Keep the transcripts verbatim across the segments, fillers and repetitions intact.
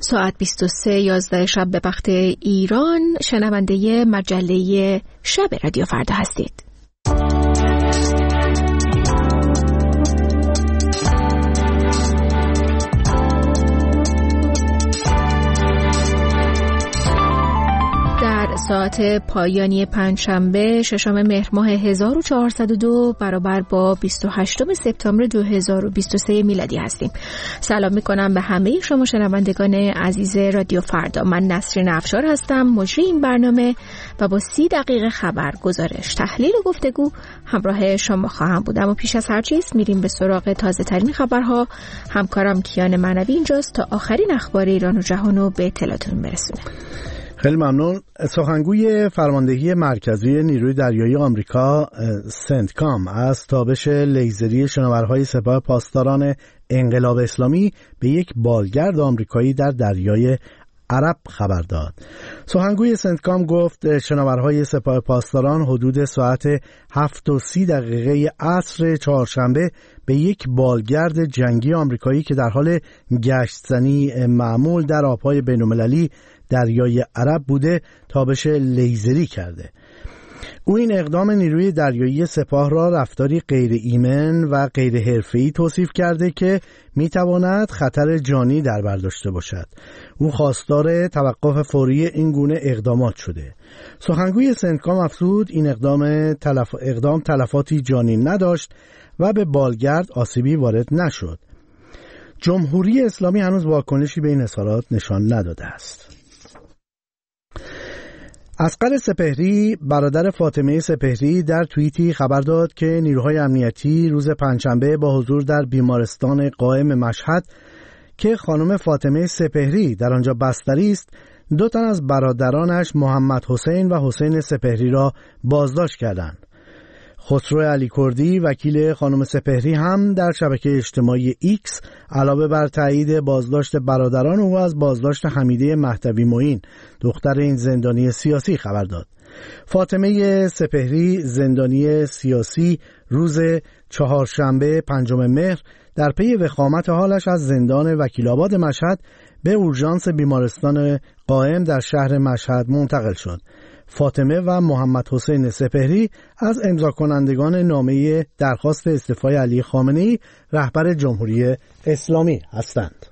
ساعت بیست و سه یازده شب به وقت ایران شنونده مجله شب رادیو فردا هستید. ساعت پایانی پنجشنبه ششم مهر ماه هزار و چهارصد و دو برابر با بیست و هشتم سپتامبر دو هزار و بیست و سه میلادی هستیم. سلام میکنم به همه شما شنوندگان عزیز رادیو فردا. من نسرین افشار هستم، مجری این برنامه و با سی دقیقه خبر، گزارش، تحلیل و گفتگو همراه شما خواهم بود. اما پیش از هر چیز میریم به سراغ تازه ترین خبرها. همکارم کیان معنوی اینجاست تا آخرین اخبار ایران و جهان رو به اطلاعتون برسونه. خیلی ممنون. سخنگوی فرماندهی مرکزی نیروی دریایی آمریکا سنتکام از تابش لیزری شناورهای سپاه پاسداران انقلاب اسلامی به یک بالگرد آمریکایی در دریای عرب خبر داد. سخنگوی سنتکام گفت شناورهای سپاه پاسداران حدود ساعت هفت و سی دقیقه عصر چهارشنبه به یک بالگرد جنگی آمریکایی که در حال گشتزنی معمول در آبهای بین‌المللی دریای عرب بوده تابش لیزری کرده. او این اقدام نیروی دریایی سپاه را رفتاری غیر ایمن و غیر حرفه‌ای توصیف کرده که میتواند خطر جانی در بر داشته باشد. او خواستار توقف فوری این گونه اقدامات شده. سخنگوی سنتکام افزود این اقدام تلف... اقدام تلفاتی جانی نداشت و به بالگرد آسیبی وارد نشد. جمهوری اسلامی هنوز واکنشی به این اظهارات نشان نداده است. اصغر سپهری برادر فاطمه سپهری در توییتی خبر داد که نیروهای امنیتی روز پنجشنبه با حضور در بیمارستان قائم مشهد که خانم فاطمه سپهری در آنجا بستری است، دو تن از برادرانش محمد حسین و حسین سپهری را بازداشت کردند. خسرو علی کردی وکیل خانم سپهری هم در شبکه اجتماعی ایکس علاوه بر تایید بازداشت برادران او از بازداشت حمیده مهدوی معین دختر این زندانی سیاسی خبر داد. فاطمه سپهری زندانی سیاسی روز چهارشنبه پنجم مهر در پی وخامت حالش از زندان وکیل‌آباد مشهد به اورژانس بیمارستان قائم در شهر مشهد منتقل شد. فاطمه و محمد حسین سپهری از امضا کنندگان نامه درخواست استعفای علی خامنه‌ای رهبر جمهوری اسلامی هستند.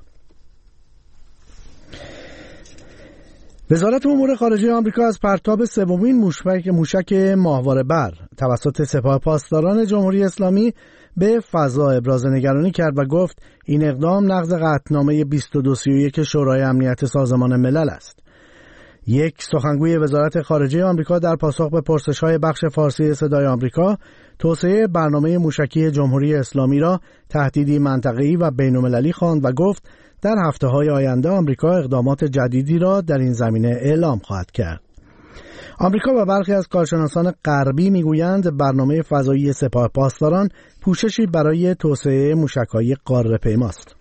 وزارت امور خارجه آمریکا از پرتاب سومین موشک موشک ماهواره بر توسط سپاه پاسداران جمهوری اسلامی به فضا ابراز نگرانی کرد و گفت این اقدام نقض قطعنامه بیست و دو سی و یک شورای امنیت سازمان ملل است. یک سخنگوی وزارت خارجه آمریکا در پاسخ به پرسش‌های بخش فارسی صدای آمریکا توسعه برنامه موشکی جمهوری اسلامی را تهدیدی منطقه‌ای و بین‌المللی خواند و گفت در هفته‌های آینده آمریکا اقدامات جدیدی را در این زمینه اعلام خواهد کرد. آمریکا و برخی از کارشناسان غربی میگویند برنامه فضایی سپاه پاسداران پوششی برای توسعه موشک‌های قاره‌پیماست.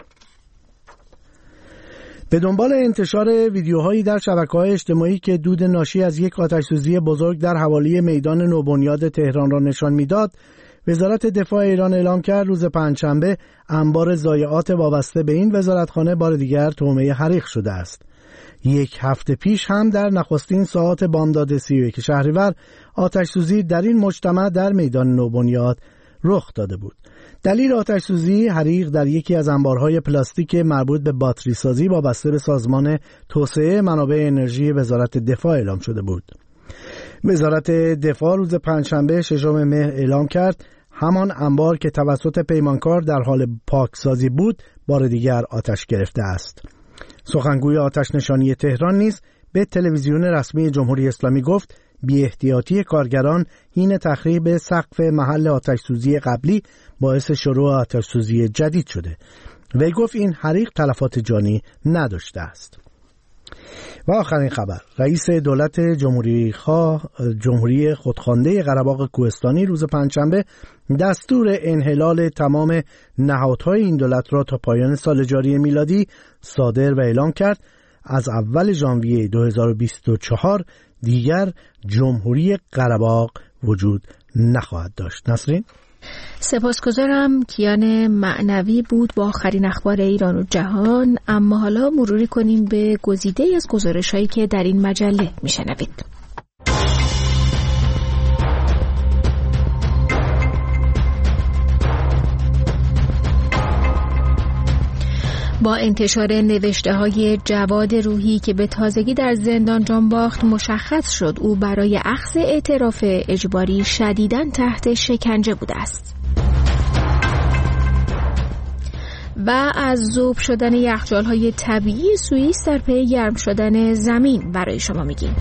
به دنبال انتشار ویدیوهایی در شبکه‌های اجتماعی که دود ناشی از یک آتش‌سوزی بزرگ در حوالی میدان نوبنیاد تهران را نشان می‌داد، وزارت دفاع ایران اعلام کرد روز پنجشنبه انبار ضایعات وابسته به این وزارتخانه بار دیگر طعمه حریق شده است. یک هفته پیش هم در نخستین ساعات بامداد سی و یک شهریور آتش‌سوزی در این مجتمع در میدان نوبنیاد رخ داده بود. دلیل آتش‌سوزی حریق در یکی از انبارهای پلاستیک مربوط به باتری سازی وابسته به سازمان توسعه منابع انرژی وزارت دفاع اعلام شده بود. وزارت دفاع روز پنجشنبه ششم مهر اعلام کرد همان انبار که توسط پیمانکار در حال پاکسازی بود بار دیگر آتش گرفته است. سخنگوی آتش نشانی تهران نیز به تلویزیون رسمی جمهوری اسلامی گفت بی احتیاطی کارگران حین تخریب سقف محل آتش‌سوزی قبلی باعث شروع آتش‌سوزی جدید شده. وی گفت این حریق تلفات جانی نداشته است. و آخرین خبر، رئیس دولت جمهوری خواه جمهوری خودخوانده قره‌باغ کوهستانی روز پنجشنبه دستور انحلال تمام نهادهای این دولت را تا پایان سال جاری میلادی صادر و اعلام کرد. از اول ژانویه دو هزار و بیست و چهار دیگر جمهوری قره‌باغ وجود نخواهد داشت. نسرین؟ سپاسگزارم. کیان معنوی بود با آخرین اخبار ایران و جهان. اما حالا مروری کنیم به گزیده از گزارش‌هایی که در این مجله میشنوید. با انتشار نوشته‌های جواد روحی که به تازگی در زندان جان باخت، مشخص شد او برای اخذ اعتراف اجباری شدیداً تحت شکنجه بوده است. و از ذوب شدن یخچال‌های طبیعی سوئیس در پی گرم شدن زمین برای شما میگیم.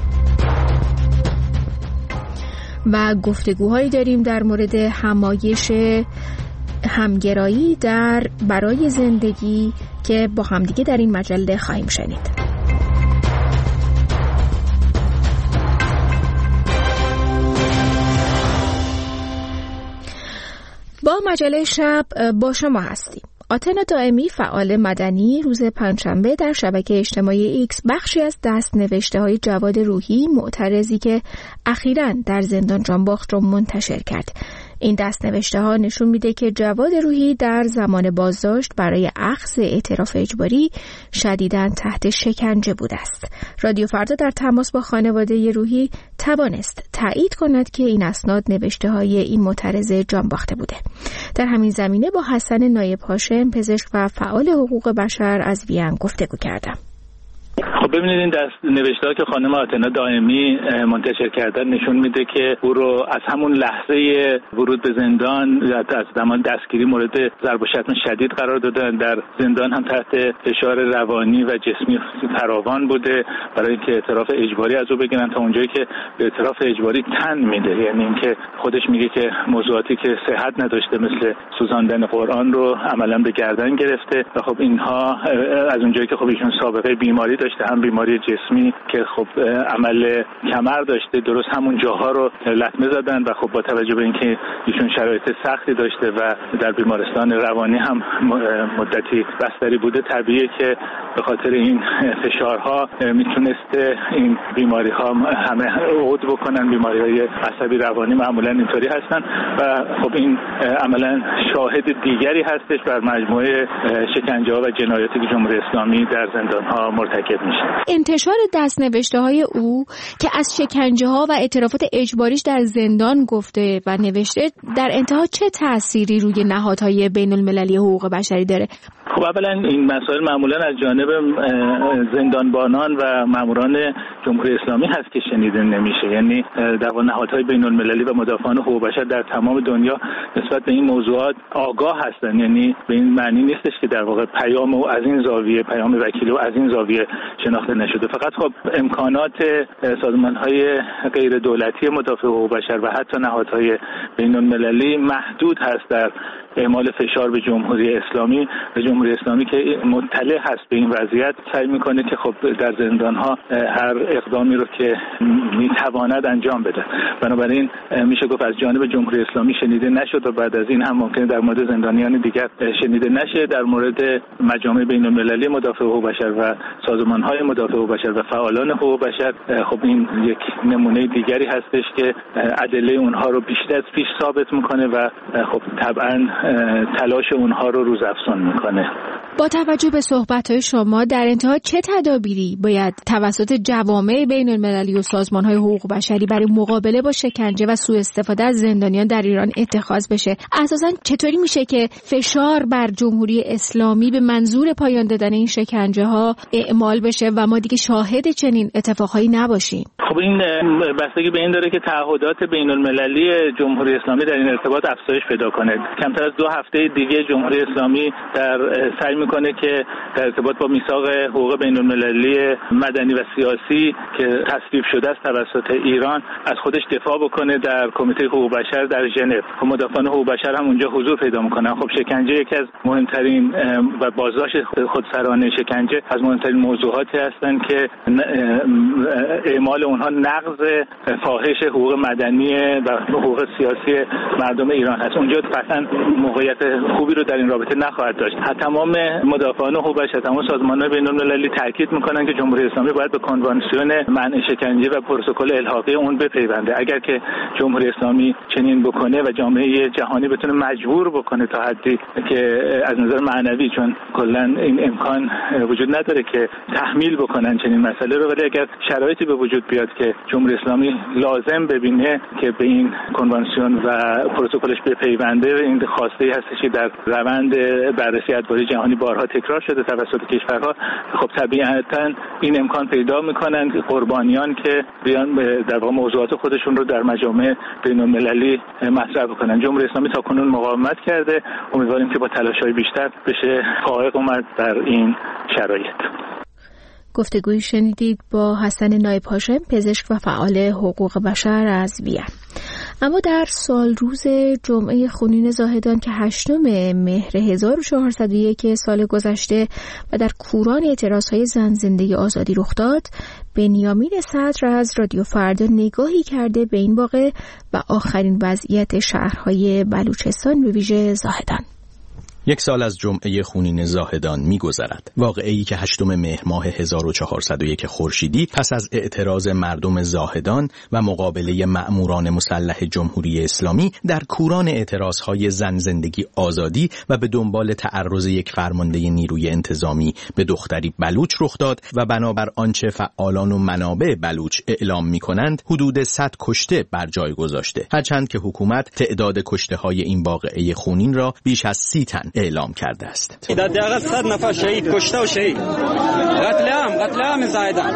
و گفتگوهایی داریم در مورد همایش همگرایی در برای زندگی که با همدیگه در این مجله خواهیم شنید. با مجله شب با شما هستیم. آتنا دائمی، فعال مدنی، روز پنجشنبه در شبکه اجتماعی ایکس بخشی از دست‌نوشته‌های جواد روحی، معترضی که اخیراً در زندان جان باخت را منتشر کرد. این دست‌نوشته‌ها نشون میده که جواد روحی در زمان بازداشت برای اخذ اعتراف اجباری شدیداً تحت شکنجه بوده است. رادیو فردا در تماس با خانواده روحی توانست تایید کند که این اسناد نوشته‌های این معترض جان باخته بوده. در همین زمینه با حسن نایب هاشم، پزشک و فعال حقوق بشر از وین گفتگو کردم. خب ببینید این دست نوشته‌ها که خانم آتنا دائمی منتشر کردن نشون میده که او رو از همون لحظه ورود به زندان، از زمان دستگیری مورد ضرب و شتم شدید قرار دادن. در زندان هم تحت فشار روانی و جسمی فراوان بوده برای اینکه اعتراف اجباری از او بگیرن، تا اونجایی که به اعتراف اجباری تن میده. یعنی اینکه خودش میگه که موضوعاتی که صحت نداشته مثل سوزاندن قرآن رو عملاً به گردن گرفته و خب اینها از اونجایی که خب ایشون سابقه بیماری داشته، هم بیماری جسمی که خب عمل کمر داشته، درست همون جاها رو لطمه زدن و خب با توجه به اینکه ایشون شرایط سختی داشته و در بیمارستان روانی هم مدتی بستری بوده، طبیعیه که به خاطر این فشارها میتونسته این بیماری ها همه عود بکنن. بیماری های عصبی روانی معمولا اینطوری هستن و خب این عملا شاهد دیگری هستش بر مجموعه شکنجه ها و جنایاتی که جمهوری اسلامی در زندان ها مرتکب میشه. انتشار دست‌نوشته‌های او که از شکنجه‌ها و اعترافات اجباریش در زندان گفته و نوشته، در انتها چه تأثیری روی نهادهای بین‌المللی حقوق بشری داره؟ خب اولا این مسائل معمولا از جانب زندانبانان و ماموران جمهوری اسلامی هست که شنیده نمیشه. یعنی در واقع نهادهای بین‌المللی و مدافعان حقوق بشر در تمام دنیا نسبت به این موضوعات آگاه هستن. یعنی به این معنی نیستش که در واقع پیام او از این زاویه، پیام وکیل او از این زاویه شناخته نشده. فقط خب امکانات سازمان‌های غیر دولتی مدافع حقوق بشر و حتی نهادهای بین‌المللی محدود هست در اعمال فشار به جمهوری اسلامی. به جمهوری اسلامی که مطلع هست به این وضعیت، سعی میکنه که خب در زندان‌ها هر اقدامی رو که میتواند انجام بده. بنابراین میشه گفت از جانب جمهوری اسلامی شنیده نشد و بعد از این هم ممکنه در مورد زندانیان دیگر شنیده نشه. در مورد مجامع بین‌المللی مدافع حقوق بشر و سازمان‌های مدافع حقوق بشر و فعالان حقوق بشر خب این یک نمونه دیگری هستش که ادله اونها رو بیشتر از پیش ثابت میکنه و خب طبعاً تلاش اونها رو روزافزون میکنه. با توجه به صحبت‌های شما، در انتها چه تدابیری باید توسط جوامع بین‌المللی و سازمان‌های حقوق بشری برای مقابله با شکنجه و سوء استفاده از زندانیان در ایران اتخاذ بشه؟ اساساً چطوری میشه که فشار بر جمهوری اسلامی به منظور پایان دادن این شکنجه‌ها اعمال بشه و ما دیگه شاهد چنین اتفاقایی نباشیم؟ خب این بستگی به این داره که تعهدات بین‌المللی جمهوری اسلامی در این ارتباط افزایش پیدا کنه. کمتر از دو هفته دیگه جمهوری اسلامی در سعی میکنه که در ارتباط با میثاق حقوق بین‌المللی مدنی و سیاسی که تصویب شده است توسط ایران از خودش دفاع بکنه در کمیته حقوق بشر در ژنو. خب مدافعان حقوق بشر هم اونجا حضور پیدا میکنن. خب شکنجه یکی از مهمترین و بازداشت خودسرانه شکنجه از مهمترین موضوعاتی هستند که اعمال اونها نقض فاحش حقوق مدنی و حقوق سیاسی مردم ایران هست. اونجا قطعا موقعیت خوبی رو در این رابطه نخواهد داشت. تمام مدافعان حقوق بشر، تمام سازمان‌های بین‌المللی تاکید می‌کنن که جمهوری اسلامی باید به کنوانسیون منع شکنجه و پروتکل الحاقی اون بپیونده. اگر که جمهوری اسلامی چنین بکنه و جامعه جهانی بتونه مجبور بکنه تا حدی که از نظر معنوی، چون کلا این امکان وجود نداره که تحمیل بکنن چنین مسئله رو، ولی اگر شرایطی به وجود بیاد که جمهوری اسلامی لازم ببینه که به این کنوانسیون و پروتکلش بپیونده، این خواسته هستش که در روند بررسی ادواری جهانی بارها تکرار شده توسط کشورها، خب طبیعتاً این امکان پیدا میکنن که قربانیان که بیان در واقع موضوعات خودشون رو در مجامع بین‌المللی مطرح بکنن. جمهوری اسلامی تاکنون مقاومت کرده، امیدواریم که با تلاش‌های بیشتر بشه فائق اومد در این شرایط. گفتگویی شنیدید با حسن نایب هاشم، پزشک و فعال حقوق بشر از وین. اما در سال روز جمعه خونین زاهدان که هشتم مهر هزار و چهارصد و یک سال گذشته و در کوران اعتراضهای زن زندگی آزادی رخ داد، بنیامین صدر از رادیو فردا نگاهی کرده به این واقعه و آخرین وضعیت شهرهای بلوچستان به ویژه زاهدان. یک سال از جمعه خونین زاهدان می‌گذرد. واقعه‌ای که هشتم مهر ماه هزار و چهارصد و یک خورشیدی پس از اعتراض مردم زاهدان و مقابله مأموران مسلح جمهوری اسلامی در کوران اعتراضهای زن زندگی آزادی و به دنبال تعرض یک فرمانده نیروی انتظامی به دختری بلوچ رخ داد و بنابر آنچه فعالان و منابع بلوچ اعلام می‌کنند حدود صد کشته بر جای گذاشته، هرچند که حکومت تعداد کشته‌های این واقعه خونین را بیش از سی تن اعلام کرده است. در دقیقه صد نفر شهید، کشته و شهید. قتل عام، قتل عام زاهدان.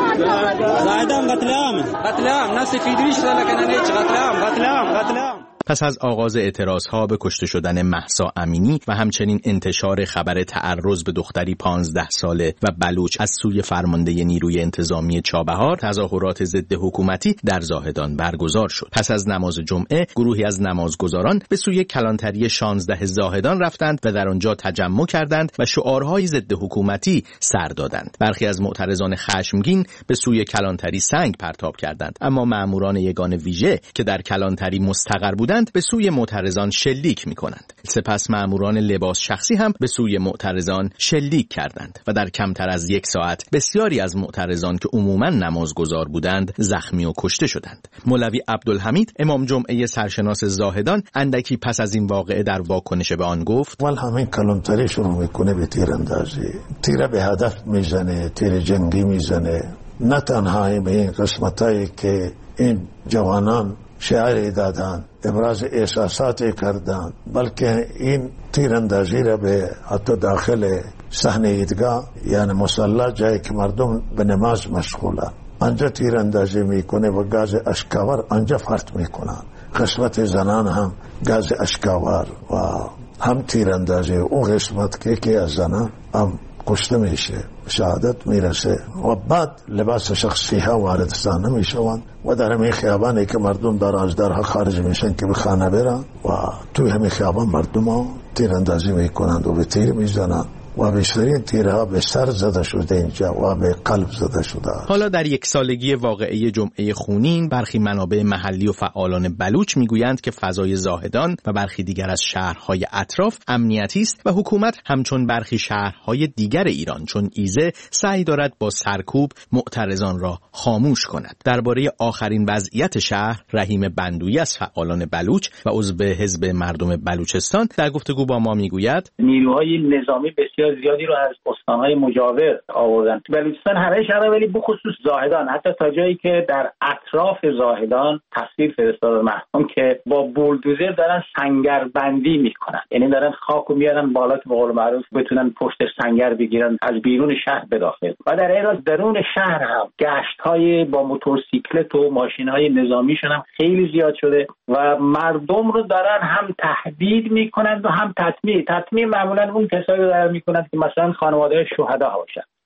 زاهدان قتل عام، قتل عام، ناس فیدریش لكن هیچ قتل عام، قتل عام، قتل عام. پس از آغاز اعتراضها به کشته شدن مهسا امینی و همچنین انتشار خبر تعرض به دختری پانزده ساله و بلوچ از سوی فرمانده نیروی انتظامی چابهار، تظاهرات ضد حکومتی در زاهدان برگزار شد. پس از نماز جمعه گروهی از نمازگزاران به سوی کلانتری شانزده زاهدان رفتند و در آنجا تجمع کردند و شعارهای ضد حکومتی سر دادند. برخی از معترضان خشمگین به سوی کلانتری سنگ پرتاب کردند، اما مأموران یگان ویژه که در کلانتری مستقر بودند به سوی معترضان شلیک می‌کنند. سپس مأموران لباس شخصی هم به سوی معترضان شلیک کردند و در کمتر از یک ساعت بسیاری از معترضان که عموماً نمازگزار بودند زخمی و کشته شدند. مولوی عبدالحمید امام جمعه سرشناس زاهدان اندکی پس از این واقعه در واکنش به آن گفت: ول همین کلانتری شروع میکنه به تیراندازی، تیر به هدف میزنه، تیر جنگی میزنه. نه تنها به این قسمتایی که این جوانان شعاری دادن، ابراز احساساتی کردن، بلکه این تیراندازی را به حتی داخل صحنه عیدگاه یعنی مصلی، جایی که مردم به نماز مشغولن، آنجا تیراندازی میکنه و گاز اشکاور آنجا فرط میکنن. قسمت زنان هم گاز اشکاور و هم تیراندازی او قسمت که که از زنان هم کشته میشه، شهادت میرسه و بعد لباس شخصی ها وارد خانه میشوند و در همین خیابانی که مردم در از درها خارج میشن که به خانه برن و توی همین خیابان مردم ها تیراندازی میکنند و به تیر میزنند و بیشترین تیرها به سر زده شده اینجا و به قلب زده شده. حالا در یک سالگی واقعه جمعه خونین برخی منابع محلی و فعالان بلوچ میگویند که فضای زاهدان و برخی دیگر از شهرهای اطراف امنیتی است و حکومت همچون برخی شهرهای دیگر ایران چون ایزه سعی دارد با سرکوب معترضان را خاموش کند. درباره آخرین وضعیت شهر رحیم بندویی از فعالان بلوچ و عضو حزب مردم بلوچستان در گفتگو با ما میگوید: نیروهای نظامی بسیار زیادی رو از استانهای مجاور آوردن تو بلوچستان، همه شهرها، ولی بخصوص زاهدان، حتی تا جایی که در اطراف زاهدان تصویر فرستاد مردم که با بولدوزر دارن سنگربندی میکنن، یعنی دارن خاکو میارن بالا که به قول معروف بتونن پشت سنگر بگیرن از بیرون شهر به داخل. و در این حال درون شهر هم گشت‌های با موتورسیکلت و ماشین‌های نظامیشون هم خیلی زیاد شده و مردم رو دارن هم تهدید میکنن و هم تطمیع. تطمیع معمولا اون کسایی رو دارن میکنن که مثلا خانواده شهدا باشن.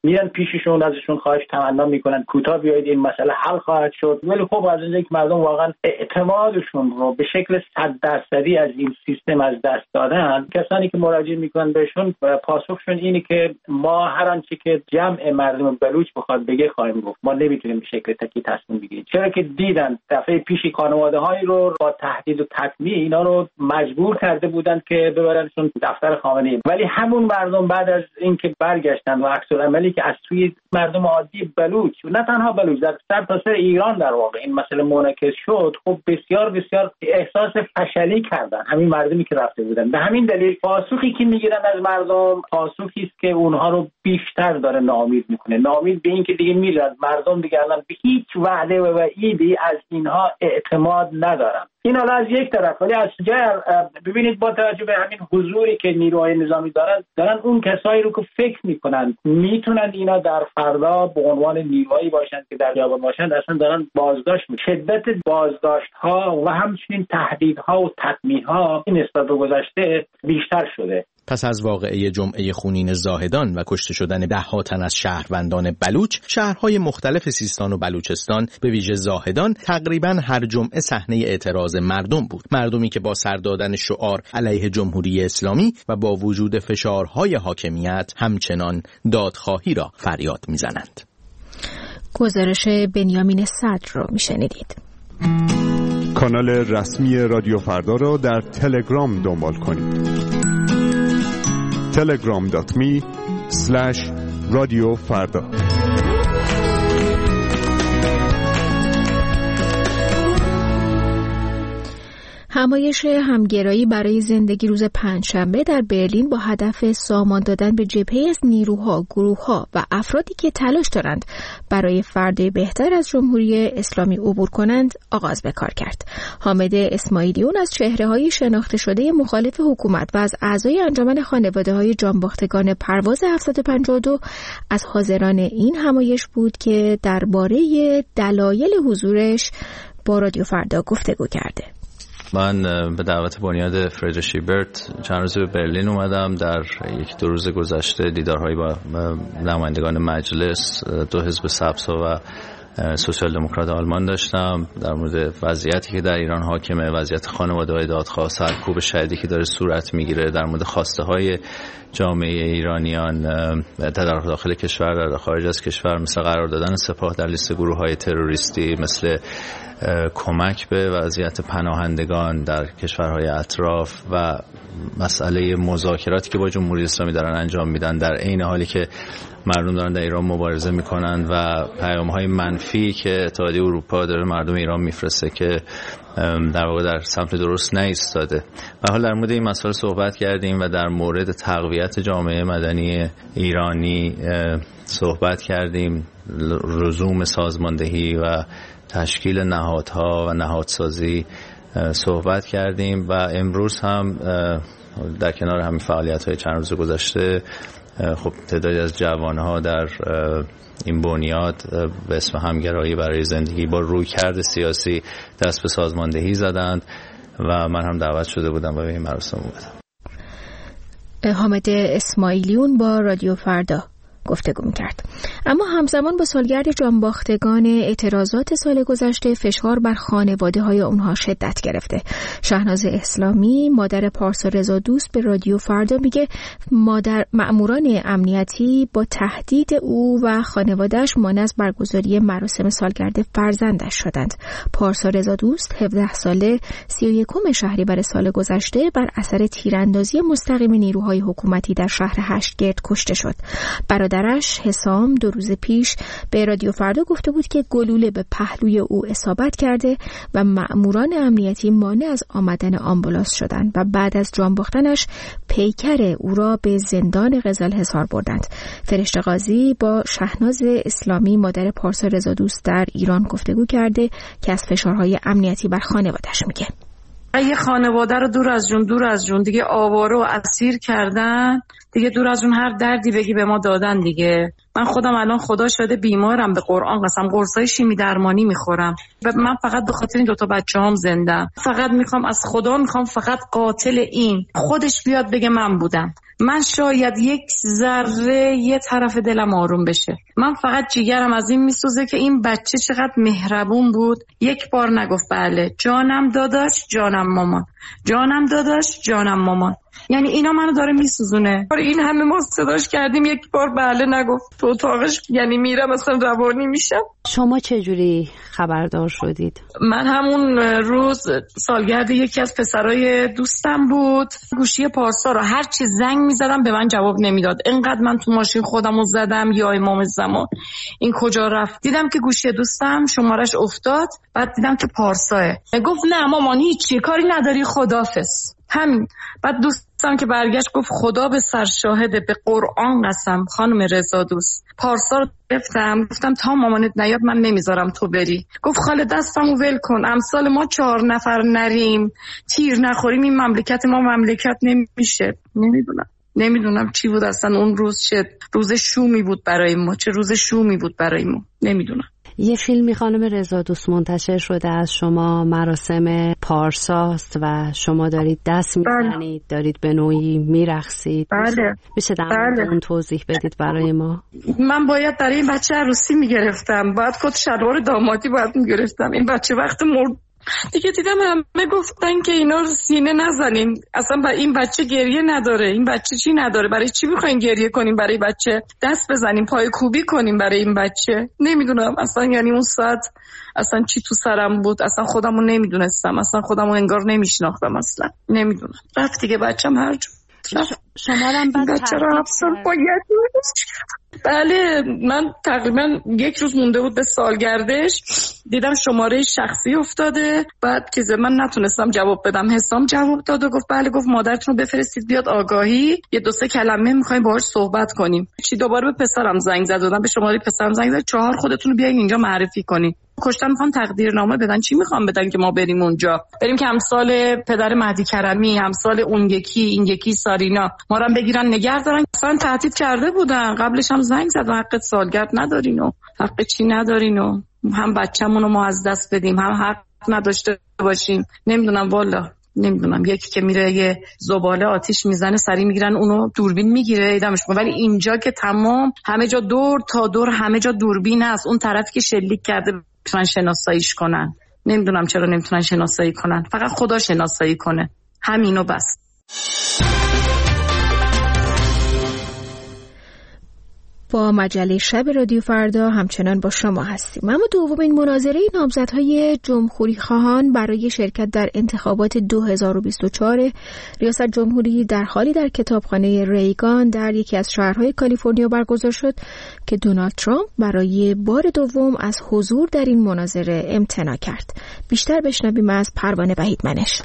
میان پیششون ازشون خواهش تمنا میکنن کوتاه بیایید این مسئله حل خواهد شد. ولی خب از اینکه مردم واقعا اعتمادشون رو به شکل صد درصدی از این سیستم از دست دادن، کسانی که مراجعه میکنن بهشون پاسخشون اینه که ما هر آنچه که جمع مردم بلوچ بخواد بگه خواهیم گفت، ما نمیتونیم به شکل تکی تصمیم بگیریم. چرا که دیدن دفعه پیشی خانواده‌هایی رو با تهدید و تطمیع اینا رو مجبور کرده بودند که ببرنشون دفتر خامنه‌ای، ولی همون مردم بعد از اینکه برگشتن و عکس العملی که از توی مردم عادی بلوچ، نه تنها بلوچ، در سر تا سر ایران در واقع این مسئله منعکس شد، خب بسیار بسیار احساس فشلی کردن همین مردمی که رفته بودن. به همین دلیل پاسخی که میگیرن از مردم پاسخی است که اونها رو بیشتر داره ناامید میکنه، ناامید به این که دیگه میرن مردم دیگه الان به هیچ وعده و وعیدی از اینها اعتماد ندارن. این حالا از یک طرف، ولی از دیگر ببینید با توجه به همین حضوری که نیروهای نظامی دارن دارن اون کسایی رو که فکر میکنن میتونن اینا در فردا به عنوان نیروهایی باشن که در بیابان باشن، اصلا دارن بازداشت می شدت بازداشت ها و همچنین تهدیدها و تطمیع ها این نسبت به گذشته بیشتر شده. پس از واقعه جمعه خونین زاهدان و کشته شدن ده‌ها تن از شهروندان بلوچ، شهرهای مختلف سیستان و بلوچستان به ویژه زاهدان تقریباً هر جمعه صحنه اعتراض مردم بود. مردمی که با سر دادن شعار علیه جمهوری اسلامی و با وجود فشارهای حاکمیت همچنان دادخواهی را فریاد می‌زنند. گزارش بنیامین صدر رو می‌شنیدید. کانال رسمی رادیو فردا را در تلگرام دنبال کنید. تلگرام دات می اسلش رادیو فردا. همایش همگرایی برای زندگی روز پنجشنبه در برلین با هدف سامان دادن به جبهه از نیروها، گروهها و افرادی که تلاش دارند برای فردا بهتر از جمهوری اسلامی عبور کنند آغاز به کار کرد. حامد اسماعیلیون از چهره‌های شناخته شده مخالف حکومت و از اعضای انجمن خانواده‌های جانباختگان پرواز هفتصد و پنجاه و دو از حاضران این همایش بود که درباره دلایل حضورش با رادیو فردا گفتگو کرده. من به دعوت بنیاد فریدریش ایبرت چند روز به برلین اومدم. در یک دو روز گذشته دیدارهایی با نمایندگان مجلس، دو حزب سبزها و سوسیال دموکرات آلمان داشتم در مورد وضعیتی که در ایران حاکمه، وضعیت خانواده‌های دادخواه، سرکوب شدیدی که داره صورت میگیره، در مورد خواسته های جامعه ایرانیان در داخل کشور، در خارج از کشور، مثل قرار دادن سپاه در لیست گروه‌های تروریستی، مثل کمک به وضعیت پناهندگان در کشورهای اطراف و مسئله مذاکراتی که با جمهوری اسلامی دارن انجام میدن در عین حالی که مردم دارن در ایران مبارزه میکنن و پیام‌های منفی که اتحادیه اروپا داره مردم ایران میفرسته که در واقع در سمت درست نایستاده. و حالا در مورد این مسائل صحبت کردیم و در مورد تقویت جامعه مدنی ایرانی صحبت کردیم، لزوم سازماندهی و تشکیل نهادها و نهادسازی صحبت کردیم و امروز هم در کنار همین فعالیت‌های چند روز گذشته خب تعدادی از جوانها در این بنیاد به اسم همگرایی برای زندگی با رویکرد سیاسی دست به سازماندهی زدند و من هم دعوت شده بودم و به این مراسم اومدم. حامد اسماعیلیون با رادیو فردا گفتگو می‌کرد. اما همزمان با سالگرد جانباختگان اعتراضات سال گذشته فشار بر خانواده‌های اونها شدت گرفته. شهناز اسلامی مادر پارسا رضا دوست به رادیو فردا میگه مادر مأموران امنیتی با تهدید او و خانواده‌اش مانع از برگزاری مراسم سالگرد فرزندش شدند. پارسا رضا دوست هفده ساله سی و یکم شهریور سال گذشته بر اثر تیراندازی مستقیم نیروهای حکومتی در شهر هشتگرد کشته شد. برادرش حسام دو روز پیش به رادیو فردا گفته بود که گلوله به پهلوی او اصابت کرده و مأموران امنیتی مانع از آمدن آمبولانس شدند و بعد از جان باختنش پیکر او را به زندان قزلحصار بردند. فرشته قاضی با شهناز اسلامی مادر پارسا رضا دوست در ایران گفتگو کرده که از فشارهای امنیتی بر خانواده‌اش میگه. یه خانواده رو دور از جون دور از جون دیگه آواره و اسیر کردن، دیگه دور از اون هر دردی بگی به ما دادن دیگه. من خودم الان خدا شده بیمارم، به قرآن قسم قرصای شیمی درمانی میخورم و من فقط به خاطر این دوتا بچه‌هام زندم. فقط میخوام از خدا میخوام فقط قاتل این خودش بیاد بگه من بودم. من شاید یک ذره یه طرف دلم آروم بشه. من فقط جیگرم از این میسوزه که این بچه چقدر مهربون بود. یک بار نگفت بله جانم داداش جانم مامان، جانم داداش جانم مامان. یعنی اینا منو داره میسوزونه. این همه ما صداش کردیم یک بار بله نگفت. تو اتاقش یعنی میرم اصلا روانی میشم. شما چجوری خبردار شدید؟ من همون روز سالگرد یکی از پسرای دوستم بود. گوشی پارسا رو هر چی زنگ میزدم به من جواب نمیداد. اینقدر من تو ماشین خودمو زدم یا امام زمان این کجا رفت. دیدم که گوشی دوستم شمارش افتاد. بعد دیدم که پارساه. گفت نه مامان هیچی کاری نداری خدافظ. همین. بعد دوستم که برگشت گفت خدا به سر شاهده به قرآن قسم خانم رضا دوست پارسا رو گرفتم گفتم تا مامانت نیاد من نمیذارم تو بری. گفت خاله دستمو ول کن امثال ما چهار نفر نریم تیر نخوریم این مملکت ما مملکت نمیشه. نمیدونم نمیدونم چی بود اصلا اون روز، چه روز شومی بود برای ما، چه روز شومی بود برای ما. نمیدونم. یه فیلمی خانم رضا دوست منتشر شده از شما، مراسم پارساست و شما دارید دست میزنید، دارید به نوعی میرقصید. بله. میشه در مورد اون توضیح بدید برای ما؟ من باید برای این بچه عروسی میگرفتم، باید کت شلوار دامادی باید میگرفتم. این بچه وقت مرد دیگه دیدم همه گفتن که اینا رو سینه نزنین، اصلا با این بچه گریه نداره، این بچه چی نداره، برای چی میخواین گریه کنیم برای بچه؟ دست بزنیم پای کوبی کنیم برای این بچه. نمیدونم اصلا، یعنی اون ساعت اصلا چی تو سرم بود اصلا خودمو نمیدونستم، اصلا خودمو انگار نمیشناختم اصلا. نمیدونم رفت دیگه بچم هر جور شما هم بعد بچه رو حبسم باید. بله من تقریبا یک روز مونده بود به سالگردش دیدم شماره شخصی افتاده. بعد که من نتونستم جواب بدم، حسام جواب داد و گفت بله، گفت مادرتون رو بفرستید بیاد آگاهی، یه دو سه کلمه میخوایم باهاش صحبت کنیم. چی دوباره به پسرم زنگ زد، دادم به شماره پسرم زنگ زد، چهار خودتون رو بیاین اینجا معرفی کنین. کشتن میخوان تقدیرنامه بدن، چی میخوان بدن که ما بریم اونجا، بریم که همسال پدر مهدی کرمی، همسال اون یکی این یکی سارینا ما رو بگیرن نگه دارن. اصلا تهدید کرده بودن، قبلش هم زنگ زد و حق سالگرد ندارین و حق چی ندارین و هم بچه‌مون رو ما از دست بدیم هم حق نداشته باشیم. نمیدونم والا نمیدونم. یکی که میره یه زباله آتیش میزنه سری میگیرن اونو دوربین میگیره ایدمش کنه، ولی اینجا که تمام همه جا دور تا دور همه جا دوربین هست. اون طرفی که شلیک کرده میتونن شناساییش کنن. نمیدونم چرا نمیتونن شناسایی کنن، فقط خدا شناسایی کنه، همینو بس. با مجله شب رادیو فردا همچنان با شما هستیم. اما دومین مناظره نامزدهای جمهوری خواهان برای شرکت در انتخابات دو هزار و بیست و چهار ریاست جمهوری در حالی در کتابخانه ریگان در یکی از شهرهای کالیفرنیا برگزار شد که دونالد ترامپ برای بار دوم از حضور در این مناظره امتناع کرد. بیشتر بشنویم از پروانه وحیدمنش.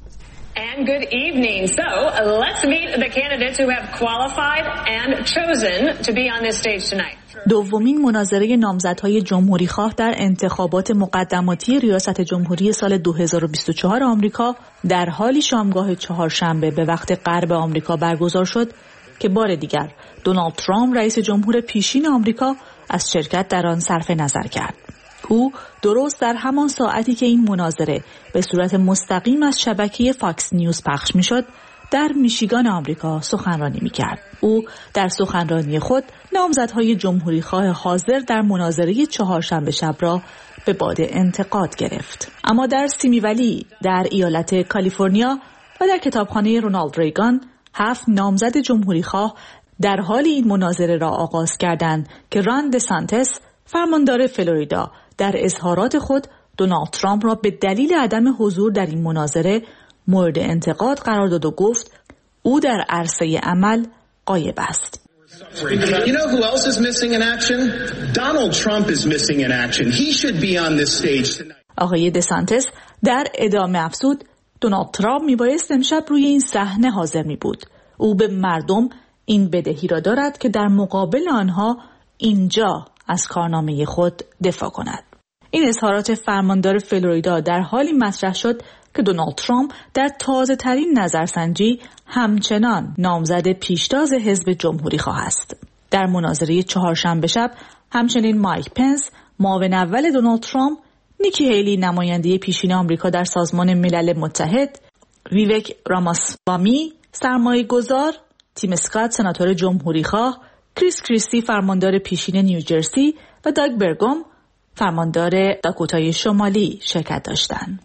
And good evening. So uh, let's meet the candidates who have qualified and chosen to be on this stage tonight. دومین مناظره نامزدهای جمهوریخواه در انتخابات مقدماتی ریاست جمهوری سال دو هزار و بیست و چهار آمریکا در حالی شامگاه چهارشنبه به وقت غرب آمریکا برگزار شد که بار دیگر دونالد ترامپ رئیس جمهور پیشین آمریکا از شرکت در آن صرف نظر کرد. او درست در همان ساعتی که این مناظره به صورت مستقیم از شبکه فاکس نیوز پخش می‌شد، در میشیگان آمریکا سخنرانی می‌کرد. او در سخنرانی خود نامزدهای جمهوریخواه حاضر در مناظره چهارشنبه شب را به باد انتقاد گرفت. اما در سیمی ولی در ایالت کالیفرنیا و در کتابخانه رونالد ریگان هفت نامزد جمهوریخواه در حال این مناظره را آغاز کردند که ران دسانتس فرماندار فلوریدا در اظهارات خود دونالد ترامپ را به دلیل عدم حضور در این مناظره مورد انتقاد قرار داد و گفت او در عرصه عمل غایب است. You know who else is missing in action? Donald Trump is missing in action. He should be on this stage tonight. آقای دسانتس در ادامه افزود دونالد ترامپ میبایست امشب روی این صحنه حاضر می بود. او به مردم این بدهی را دارد که در مقابل آنها اینجا از کارنامه خود دفاع کند. این اظهارات فرماندار فلوریدا در حالی مطرح شد که دونالد ترامپ در تازه ترین نظرسنجی همچنان نامزد پیشتاز حزب جمهوری خواه است. در مناظره چهارشنبه شب همچنین مایک پنس، معاون اول دونالد ترامپ، نیکی هیلی نماینده پیشین آمریکا در سازمان ملل متحد، ویوک راماسوامی سرمایه‌گذار، تیم اسکات سناتور جمهوریخواه، کریس کریستی فرماندار پیشین نیوجرسی و داگ برگوم فرماندار داکوتای شمالی شرکت داشتند.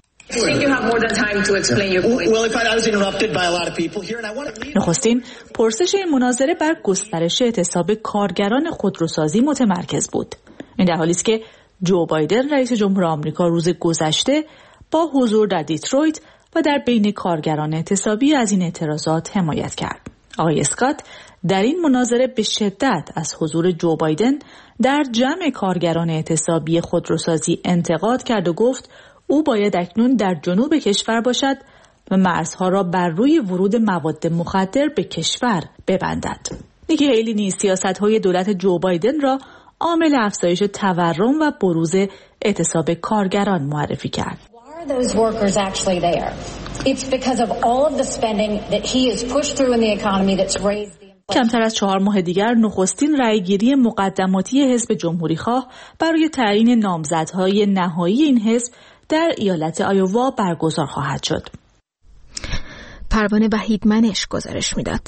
نخستین پرسش این مناظره بر گسترش اعتصاب کارگران خودروسازی متمرکز بود. این در حالی است که جو بایدن رئیس جمهور آمریکا روز گذشته با حضور در دیترویت و در بین کارگران اعتصابی از این اعتراضات حمایت کرد. آقای اسکات در این مناظره به شدت از حضور جو بایدن در جمع کارگران اعتصابی خودروسازی انتقاد کرد و گفت او باید اکنون در جنوب کشور باشد و مرزها را بر روی ورود مواد مخدر به کشور ببندد. نیکی هیلی نیز سیاست‌های دولت جو بایدن را عامل افزایش تورم و بروز اعتصاب کارگران معرفی کرد. Those workers actually there. It's because of all of the spending that he has pushed through in the economy that's raised the کمتر از چهار ماه دیگر نخستین رأیگیری مقدماتی حزب جمهوریخواه برای تعیین نامزدهای نهایی این حزب در ایالت آیووا برگزار خواهد شد. پروانه وحیدمنش گزارش میداد.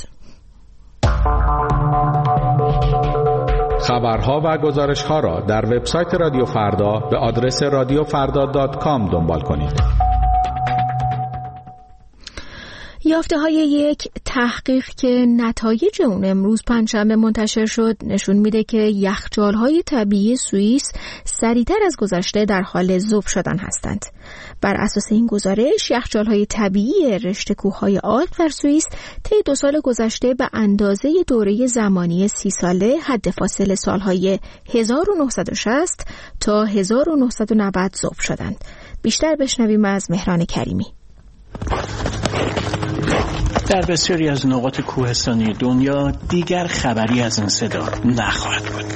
خبرها و گزارش‌ها را در وبسایت رادیو فردا به آدرس رادیو فردا دات کام دنبال کنید. یافته های یک تحقیق که نتایج اون امروز پنجشنبه منتشر شد نشون میده که یخچال های طبیعی سوئیس سریعتر از گذشته در حال ذوب شدن هستند. بر اساس این گزارش یخچال های طبیعی رشته کوههای آلپ در سوئیس طی دو سال گذشته به اندازه دوره زمانی سی ساله حد فاصل سالهای هزار و نهصد و شصت تا هزار و نهصد و نود ذوب شدند. بیشتر بشنویم از مهران کریمی. در بسیاری از نقاط کوهستانی دنیا دیگر خبری از این صدا نخواهد بود.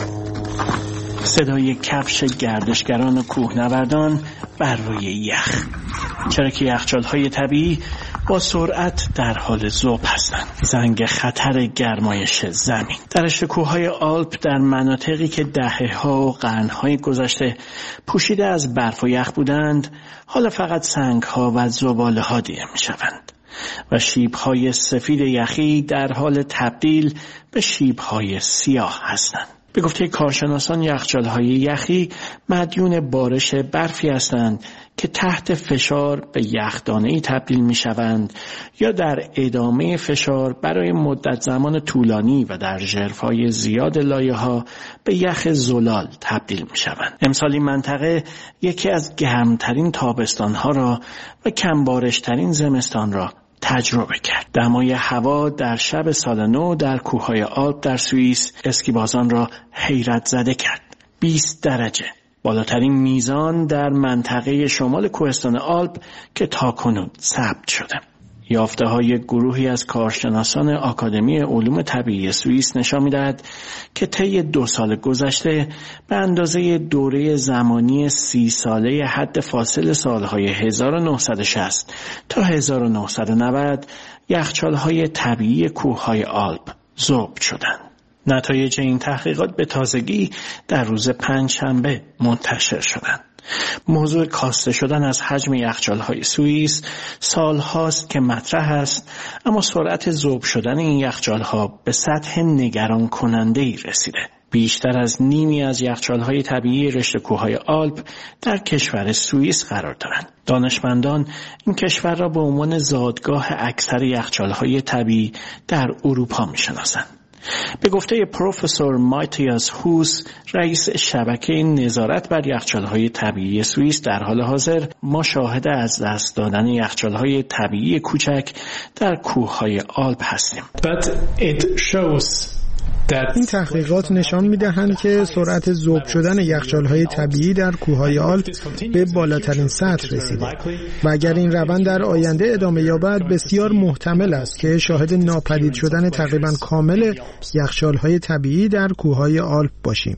صدای کفش گردشگران و کوهنوردان بر روی یخ، چرا که یخچال‌های طبیعی با سرعت در حال ذوب هستند. زنگ خطر گرمایش زمین در رشته کوههای آلپ در مناطقی که دهه‌ها و قرن‌های گذشته پوشیده از برف و یخ بودند، حالا فقط سنگ‌ها و زباله‌ها دیده می‌شوند و شیب‌های سفید یخی در حال تبدیل به شیب‌های سیاه هستند. به گفته کارشناسان یخچال‌های یخی مدیون بارش برفی هستند که تحت فشار به یخدانه‌ای تبدیل می‌شوند یا در ادامه فشار برای مدت زمان طولانی و در ژرفای زیاد لایه‌ها به یخ زلال تبدیل می‌شوند. امسال این منطقه یکی از گرمترین تابستان‌ها را و کمبارشترین زمستان را تجربه کرد. دمای هوا در شب سال نو در کوههای آلپ در سوئیس اسکیبازان را حیرت زده کرد. بیست درجه، بالاترین میزان در منطقه شمال کوهستان آلپ که تاکنون ثبت شده. یافته‌های گروهی از کارشناسان آکادمی علوم طبیعی سوئیس نشان می‌دهد که طی دو سال گذشته به اندازه دوره زمانی سی ساله حد فاصل سالهای هزار و نهصد و شصت تا هزار و نهصد و نود یخچال‌های طبیعی کوههای آلپ ذوب شدند. نتایج این تحقیقات به تازگی در روز پنجشنبه منتشر شدند. موضوع کاسته شدن از حجم یخچال‌های سوئیس سال هاست که مطرح است، اما سرعت ذوب شدن این یخچال‌ها به سطح نگران کننده‌ای رسیده. بیشتر از نیمی از یخچال‌های طبیعی رشته کوههای آلپ در کشور سوئیس قرار دارند. دانشمندان این کشور را به عنوان زادگاه اکثر یخچال‌های طبیعی در اروپا می‌شناسند. به گفته پروفسور ماتیاس هوس، رئیس شبکه نظارت بر یخچال‌های طبیعی سوئیس، در حال حاضر ما شاهد از دست دادن یخچال‌های طبیعی کوچک در کوههای آلپ هستیم. But it shows این تحقیقات نشان می‌دهند که سرعت ذوب شدن یخچال‌های طبیعی در کوههای آلپ به بالاترین سطح رسیده و اگر این روند در آینده ادامه یابد بسیار محتمل است که شاهد ناپدید شدن تقریباً کامل یخچال‌های طبیعی در کوههای آلپ باشیم.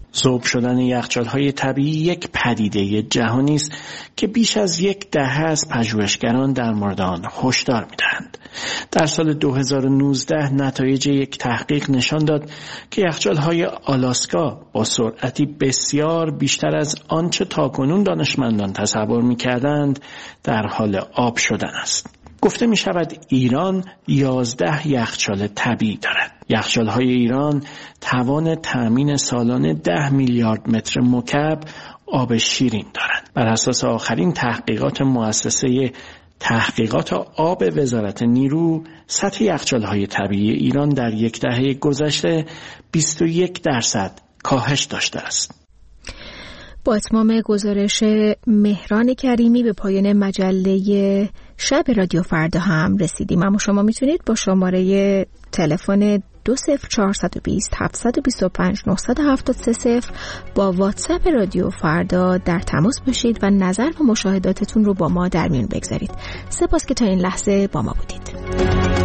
ذوب شدن یخچال‌های طبیعی یک پدیده جهانی است که بیش از یک دهه از پژوهشگران در مورد آن هشدار می‌دهند. در سال دو هزار و نوزده نتایج یک تحقیق نشان داد که یخچال‌های آلاسکا با سرعتی بسیار بیشتر از آنچه تاکنون دانشمندان تصور می‌کردند در حال آب شدن است. گفته می شود ایران یازده یخچال طبیعی دارد. یخچال‌های ایران توان تأمین سالانه ده میلیارد متر مکعب آب شیرین دارند. بر اساس آخرین تحقیقات مؤسسه تحقیقات آب وزارت نیرو، سطح یخچال‌های طبیعی ایران در یک دهه گذشته بیست و یک درصد کاهش داشته است. با اتمام گزارش مهران کریمی به پایان مجله شب رادیو فردا هم رسیدیم. اما شما میتونید با شماره تلفن دو صفر چهار دو صفر هفت دو پنج نه هفت سه صفر با واتساپ رادیو فردا در تماس باشید و نظر و مشاهداتتون رو با ما در میون بگذارید. سپاس که تا این لحظه با ما بودید.